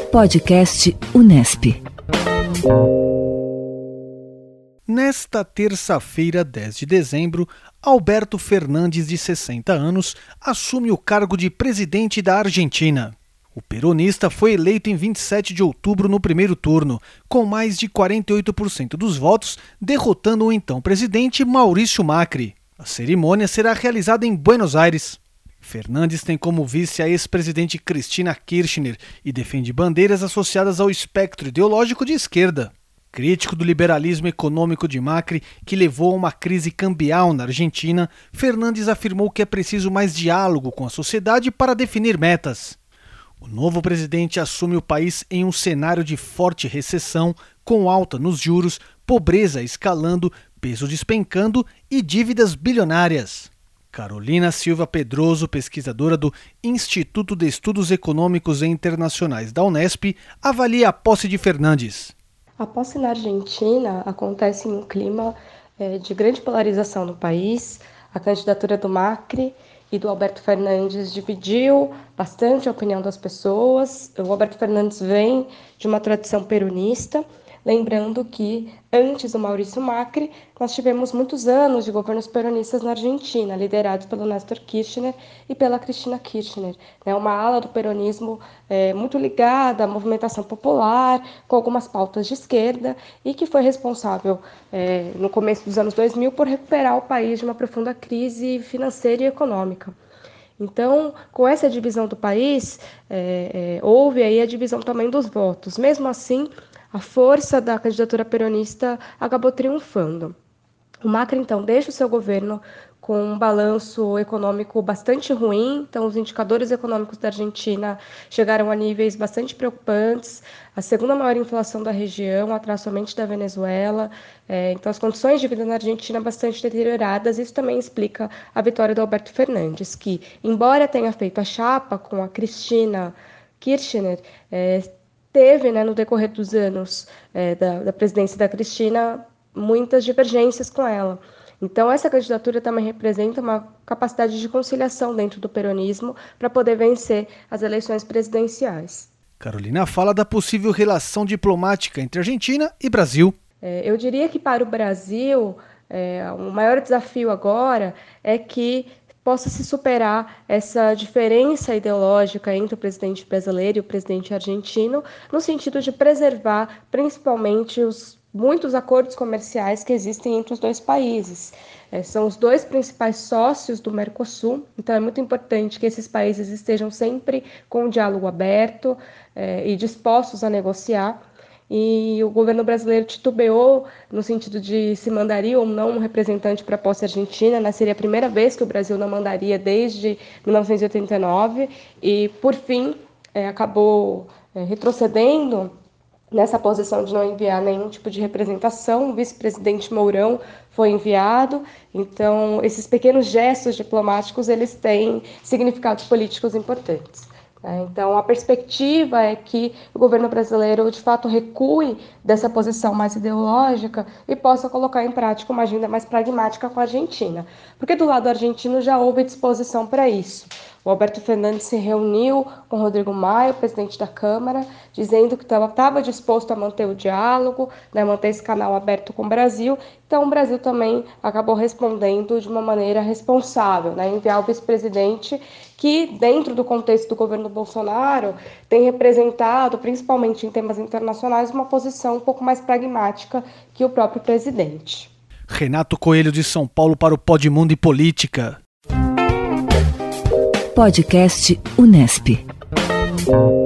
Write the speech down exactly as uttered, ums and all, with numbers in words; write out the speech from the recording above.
Podcast Unesp. Nesta terça-feira, dez de dezembro, Alberto Fernandes, de sessenta anos, assume o cargo de presidente da Argentina. O peronista foi eleito em vinte e sete de outubro no primeiro turno, com mais de quarenta e oito por cento dos votos, derrotando o então presidente Maurício Macri. A cerimônia será realizada em Buenos Aires. Fernandes tem como vice a ex-presidente Cristina Kirchner e defende bandeiras associadas ao espectro ideológico de esquerda. Crítico do liberalismo econômico de Macri, que levou a uma crise cambial na Argentina, Fernandes afirmou que é preciso mais diálogo com a sociedade para definir metas. O novo presidente assume o país em um cenário de forte recessão, com alta nos juros, pobreza escalando, peso despencando e dívidas bilionárias. Carolina Silva Pedroso, pesquisadora do Instituto de Estudos Econômicos e Internacionais da Unesp, avalia a posse de Fernandes. A posse na Argentina acontece em um clima é, de grande polarização no país. A candidatura do Macri e do Alberto Fernandes dividiu bastante a opinião das pessoas. O Alberto Fernandes vem de uma tradição peronista, lembrando que antes do Maurício Macri, nós tivemos muitos anos de governos peronistas na Argentina, liderados pelo Néstor Kirchner e pela Cristina Kirchner. É uma ala do peronismo é, muito ligada à movimentação popular, com algumas pautas de esquerda, e que foi responsável, é, no começo dos anos dois mil, por recuperar o país de uma profunda crise financeira e econômica. Então, com essa divisão do país, é, é, houve aí a divisão também dos votos. Mesmo assim, a força da candidatura peronista acabou triunfando. O Macri, então, deixa o seu governo com um balanço econômico bastante ruim. Então, os indicadores econômicos da Argentina chegaram a níveis bastante preocupantes. A segunda maior inflação da região, atrás somente da Venezuela. É, então, as condições de vida na Argentina bastante deterioradas. Isso também explica a vitória do Alberto Fernandes, que, embora tenha feito a chapa com a Cristina Kirchner, é, teve, né, no decorrer dos anos é, da, da presidência da Cristina, muitas divergências com ela. Então, essa candidatura também representa uma capacidade de conciliação dentro do peronismo para poder vencer as eleições presidenciais. Carolina fala da possível relação diplomática entre Argentina e Brasil. É, eu diria que para o Brasil, é, o maior desafio agora é que possa se superar essa diferença ideológica entre o presidente brasileiro e o presidente argentino, no sentido de preservar principalmente os muitos acordos comerciais que existem entre os dois países. É, são os dois principais sócios do Mercosul, então é muito importante que esses países estejam sempre com o diálogo aberto é, e dispostos a negociar. E o governo brasileiro titubeou no sentido de se mandaria ou não um representante para a posse argentina, né? Seria a primeira vez que o Brasil não mandaria desde mil novecentos e oitenta e nove e, por fim, é, acabou é, retrocedendo nessa posição de não enviar nenhum tipo de representação. O vice-presidente Mourão foi enviado, então esses pequenos gestos diplomáticos eles têm significados políticos importantes. Então, a perspectiva é que o governo brasileiro, de fato, recue dessa posição mais ideológica e possa colocar em prática uma agenda mais pragmática com a Argentina. Porque do lado argentino já houve disposição para isso. O Alberto Fernandes se reuniu com o Rodrigo Maia, o presidente da Câmara, dizendo que estava disposto a manter o diálogo, né, manter esse canal aberto com o Brasil. Então, o Brasil também acabou respondendo de uma maneira responsável, né, enviar o vice-presidente que, dentro do contexto do governo Bolsonaro, tem representado, principalmente em temas internacionais, uma posição um pouco mais pragmática que o próprio presidente. Renato Coelho, de São Paulo, para o Podmundo e Política. Podcast Unesp.